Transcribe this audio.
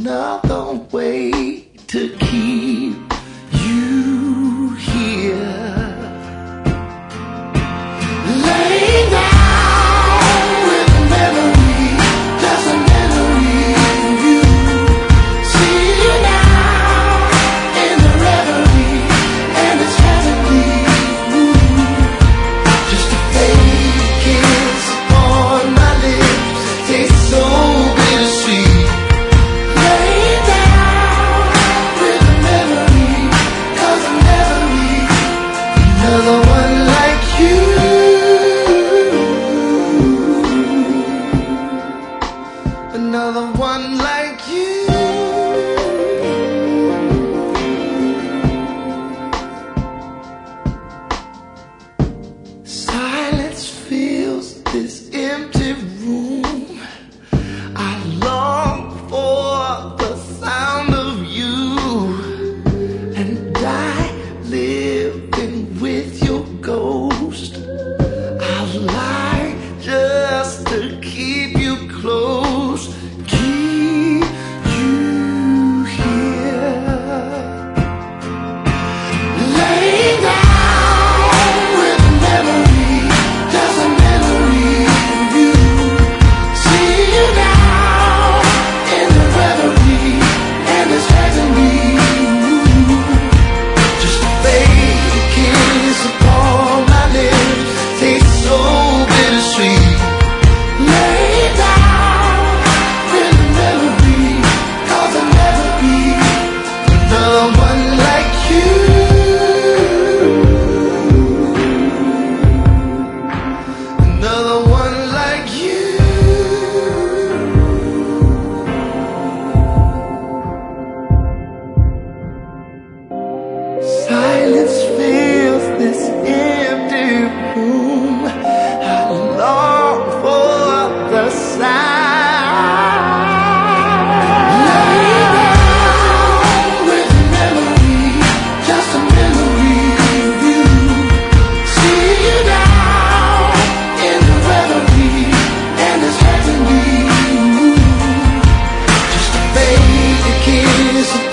another way to keep you here. Laying down with a memory, just a memory of you. See you now in the reverie, and it's heavenly. Just a fake kiss upon my lips, tastes so bittersweet. Laying down with a memory, 'cause I'll never meet another one like you. Another one like you. Silence fills this empty room. I long for the sound of you, and I living with your ghost. I'll lie just to keep you close, keep you here. Laying down with a memory, just a memory of you. See you now in the reverie, and it's heavenly. Just a fake kiss upon my lips, tastes so bittersweet. Laying down with a memory, 'cause I'll never be another one like you. Another one like you. Silence fills this empty room. I long for the sound. Laying down with a memory, just a memory of you. See you now in the reverie, and it's heavenly. Just a fake kiss